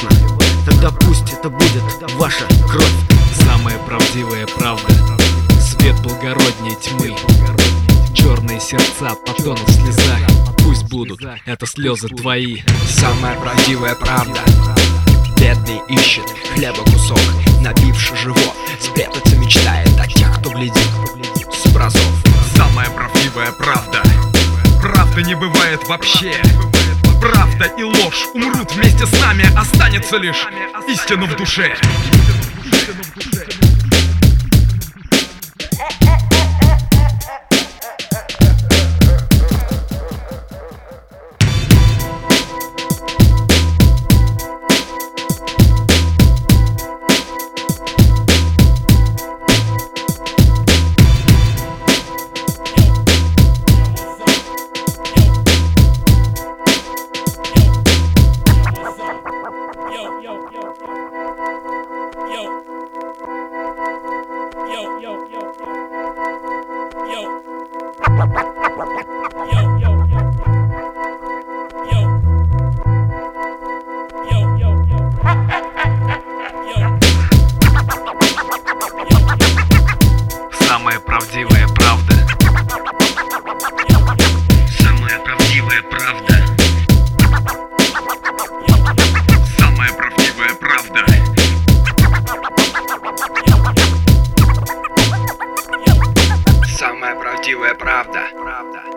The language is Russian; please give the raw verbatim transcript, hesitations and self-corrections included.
важно, тогда пусть это будет ваша кровь. Самая правдивая правда, свет благороднее тьмы. Черные сердца потонут в слезах, пусть будут это слезы твои. Самая правдивая правда, бедный ищет хлеба кусок, набивший живот, спрятаться мечтает о тех, кто глядит с образов. Самая правдивая правда, правда не бывает вообще. Правда и ложь умрут вместе с нами, останется лишь истина в душе. Самая правдивая правда, самая правдивая правда, самая правдивая правда, Самая правдивая правда, правда.